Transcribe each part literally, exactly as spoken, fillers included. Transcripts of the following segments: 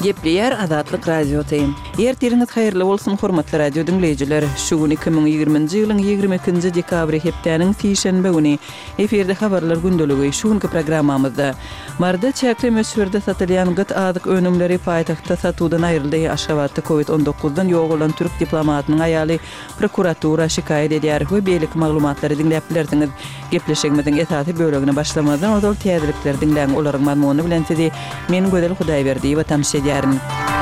Gepleyer Azatlyk Radio Tayım. Ertiriniz hayırlı bolsun hormatly radio dinleyijiler. Şu gün iki ming ýygrymynjy ýylyň ýygrimi ikinji dekabry hepdeniň Sişenbe güni eferde habarlar gündöligi şu günki programmamyzda marda çäkli mösürde satylýan gyt azyk önümleri paýtagtda satudan aýryldy. Aşgabatda covid on dokuzdan ýok bolan türk diplomatynyň aýaly prokuratura şikaýet edýär we beýlik maglumatlary dinläp bilersiňiz. Gepleşigimiziň esasy bölegine başlamadan odal täzelikler dinläň olaryň mazmuny bilen sizi men Gödel Hudaýberdi we tamşy edýärin.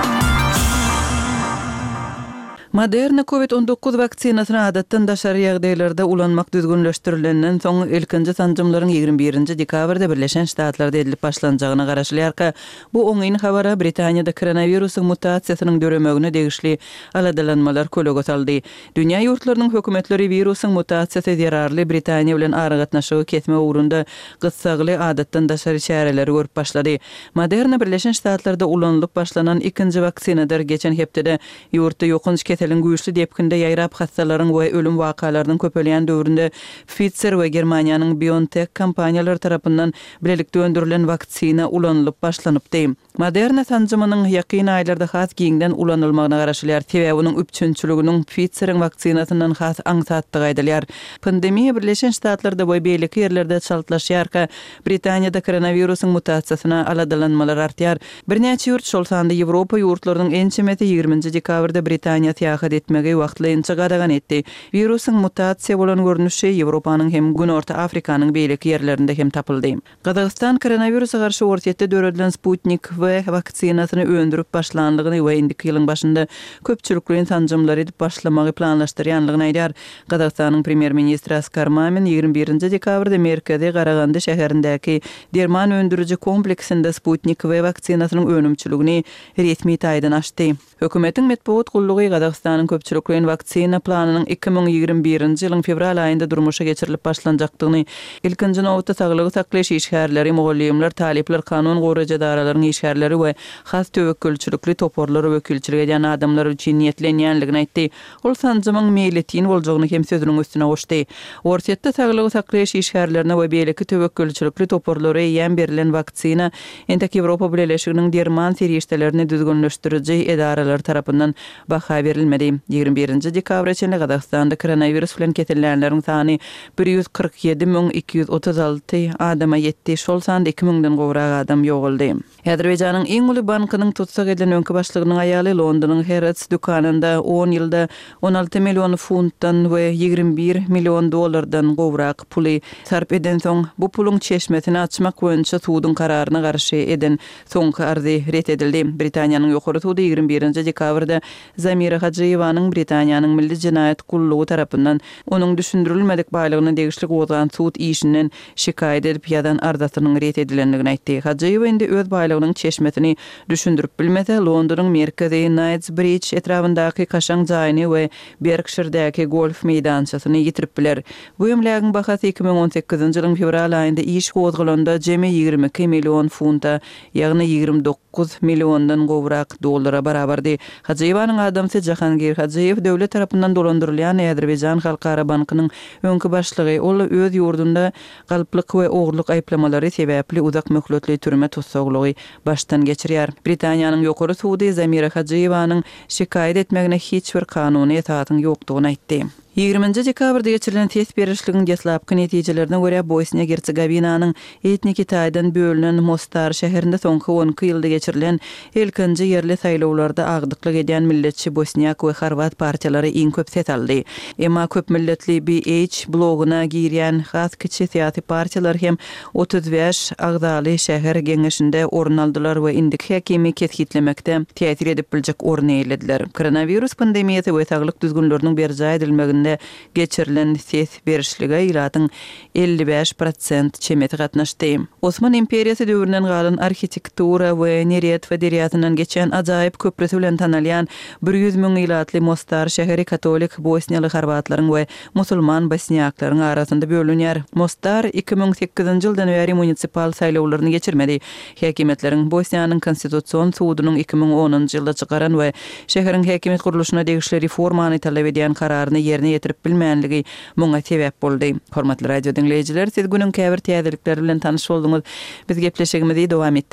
Moderna covid on dokuz vaksinasyny adatdan daşary ýagdaýlarda ulanmak düzgünleşdirilenden soň ilkinji sanjymlaryň ýygrimi birinji dekabrda Birleşen Ştatlarda edilip başlanjagyna garaşylýarka bu oňyň habara Britaniýada koronawirusyň mutasiýasynyň döremegine degişli aladalanmalar köle götürdi. Dünýä ýurtlarynyň hökümetleri wirusyň mutasiýasy zerarly Britaniýa bilen ara gatnaşygy ketme ugrunda gyssagly adatdan daşary çäreleri görüp başlady. Moderna Birleşen Ştatlarda ulanlyp başlanan ikinji vaksinadyr. Geçen hepdede ýurtda ýokunç Telin güýçli depkinde ýaýrap hastalaryň we ölüm wakalarynyň köpelýän döwründe Pfizer we Germaniýanyň BioNTech kompaniýalary tarapyndan bilelikde öndürilen vaksina ulanlyp başlanypdy. Moderna sanjymynyň ýakyn aýlarda has giňden ulanylmagyna garaşylýar. Sebäbiniň üçinçiliginiň Pfizeriň vaksinasyndan has aňsatdygy aýdylýar. Pandemiýa Birleşen Ştatlarda we beýlik ýerlerde çaltlaşýarka Britaniýada koronawirusyň mutasiýasyna aladalanmalar artýar. Birnäçe ýurt şol sanda Ýewropa ýurtlarynyň en çemeti ýygrimiňji dekabrda Britaniýa Hak etmegi wagtlaýynça gadagan etdi. Virusyň mutasiýa bolan görnüşi Ýewropanyň hem Günorta Afrikanyň beýlik ýerlerinde hem tapyldy. Gazagystan koronawirusa garşy ortatda döredilen Sputnik we vaksinasyny öndürüp başlandygyny we indiki ýylyň başynda köpçülikliň sanjymlary edip başlamagy planlaşdyrýanlygyny aýdýar. Gazagystanyň premier ministri Askar Mamin ýygrimi birinji dekabrda Merkezi Garaganda şäherindäki derman öndürüji kompleksinde Sputnik we vaksinasynyň önümçiligini resmi taýdan açdy. Hökümetiň metbuat gullugy Gazagystanyň köpçülikliň vaksina planynyň iki ming ýygrimi birinji ýylyň fevral aýynda durmuşa geçirilip başlanjakdygyny, ilkinji nowatda saglygy saklaýyş işgärleri, mogollyumlar, talipler, kanun gorajadarlaryň işgärleri we has töwekkülçilikli toporlary wekilçilik edýän adamlar üçin niýetlenýänligini aýtdy. Ol sanjymyň meýletin boljagyny hem sözüniň üstüne goşdy. Ortatda saglygy saklaýyş işgärlerine we beýleki töwekkülçilikli toporlary ýen berilen vaksina entek Ýewropa Birleşiginiň derman serýeşdelerini düzgünleşdiriji edaralar tarapyndan baha berilmedi. ýygrimi birinji dekabrda Gazagystanda koronavirus bilen ketilýänleriň sany bir ýüz kırk ýedi miň iki ýüz otuz alty adama ýetdi. Şol sanda iki miňden gowrak adam ýoguldy. Azerbaýjanyň iň uly bankynyň tutsak edilen öňkü başlygynyň aýaly Londonyň Harrods dukanynda on ýylda on alty million funtdan we ýygrimi bir million dollardan gowrak puly sarp eden soň bu puluň çeşmesini açmak boýunça suwdyň kararyna garşy eden soňky arzy ret edildi. Britaniýanyň ýokary suwdy ýygrimi birinji dekabrda Zamira Hajyewanyň Britaniýanyň Milli Jinayet Gullugy tarapyndan onuň düşündirilmedik baýlygyny degişli gowdan suwd işinden şikaýet edip ýadan arzatynyň ret edilenligini aýtdy. Hajyewa indi öz baýlygynyň çeşmesini düşündirip bilmese Londonyň merkezi Knightsbridge etrafyndaky kaşaň jaýyny we Berkshire'däki golf meýdançasyny ýitirip biler. Bu ýemlägiň bahasy iki ming on sekizinji ýylyň fevral aýynda iş gozgulanda jemi ýygrimi iki million funta, ýagny ýygrimi dokuz milliondan gowrak dollara barabardy. Hajyewanyň adamsy Jahangir Hajyew döwlet tarapyndan dolandyrylýan Azerbaýjan Halkara Bankynyň öňkü başlygy ol öz ýurdunda galyplyk we ogurlyk aýplamalary sebäpli uzak möhletli türme tutsaglygy baştan geçirýär. Britaniýanyň ýokary suwdy Zamira Hajyewanyň şikaýet etmegine hiç bir kanuny etatyň ýokdugyny aýtdy. ýygrimiňji dekabrda geçirilen test berişliginiň deslapky netijelerine görä Bosniýa Hersegowinyň etnik Itaýdan bölünen Mostar şäherinde soňky on iki ýylda geçirilen ilkinji ýerli saýlawlarda agdyklyk edýän milletçi Bosniak we Horvat partiýalary iň köp ses aldy. Emma köp milletli B H bloguna girýän has kiçi syýasy partiýalar hem otuz beş agdaly şäher geňeşinde orun aldylar we indik häkimi ketgitlemekde täsir edip biljek orun eýlediler. Koronavirus pandemiýasy we saglyk düzgünleriniň berjä edilmeginde geçirilen ses berişlige ýylatyň elli beş prosent çemeti gatnaşdy. Osman imperiýasy döwründen galan arhitektura we Neret federasynyň geçen ajaýyp köprüsi bilen tanalýan bir ýüz miň ýylatly Mostar şäheri katolik Bosniýaly Horwatlaryň we musulman bosniaklaryň arasynda bölünýär. Mostar iki ming sekizinji ýyldan beri munisipal saýlawlaryny geçirmedi. Häkimetleriň Bosniýanyň konstitusiýon suwdynyň iki ming onunji ýylda çykaran we şäheriň häkimet guruluşyna degişli reformany talap edýän kararyny ýerine ýetirip bilmänligi muňa sebäp boldy. Hormatly radio dinleýijiler, siz günüň käbir täzelikleri bilen tanyş boldyňyz. Biz gepleşigimizi dowam etdirýär.